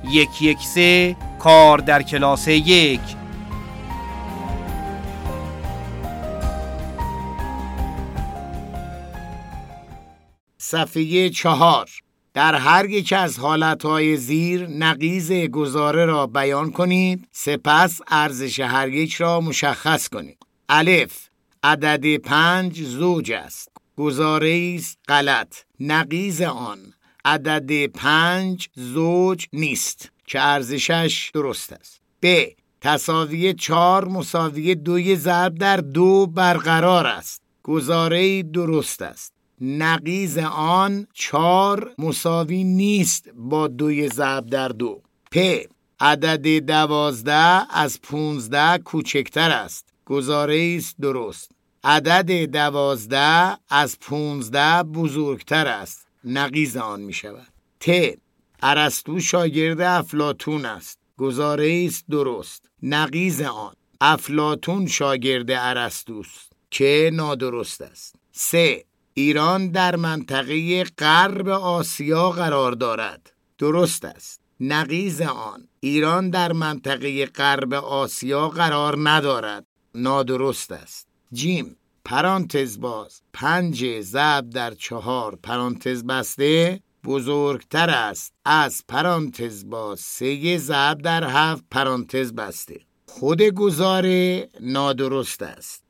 113 کار در کلاس 1. صفحه 4. در هر یک از حالتهای زیر نقیض گزاره را بیان کنید، سپس ارزش هر یک را مشخص کنید. الف، عدد 5 زوج است. گزاره است غلط. نقیض آن عدد 5 زوج نیست که ارزشش درست است. ب، تساوی 4 مساوی 2 ضرب در 2 برقرار است. گزاره درست است. نقیض آن 4 مساوی نیست با 2 ضرب در 2. پ، عدد 12 از 15 کوچکتر است. گزاره است درست. عدد 12 از 15 بزرگتر است. نقیض آن می شود. ت، ارسطو شاگرد افلاطون است. گزاره است درست. نقیض آن افلاطون شاگرد ارسطوست که نادرست است. س، ایران در منطقه غرب آسیا قرار دارد. درست است. نقیض آن ایران در منطقه غرب آسیا قرار ندارد. نادرست است. جیم، پرانتز باز 5 ضرب در 4 پرانتز بسته بزرگتر است از پرانتز باز 3 ضرب در 7 پرانتز بسته. خود گزاره نادرست است.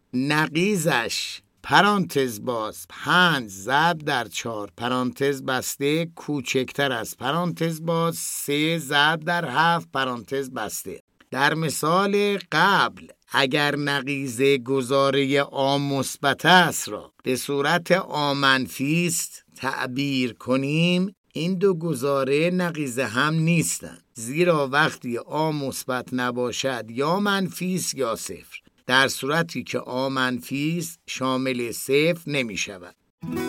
نقیضش پرانتز باز 5 ضرب در 4 پرانتز بسته کوچکتر از پرانتز باز 3 ضرب در 7 پرانتز بسته. در مثال قبل اگر نقیض گزاره آ مثبت است را به صورت آ منفی است تعبیر کنیم، این دو گزاره نقیض هم نیستند، زیرا وقتی آ مثبت نباشد یا منفی است یا صفر. در صورتی که آ منفی است شامل صفر نمی شود.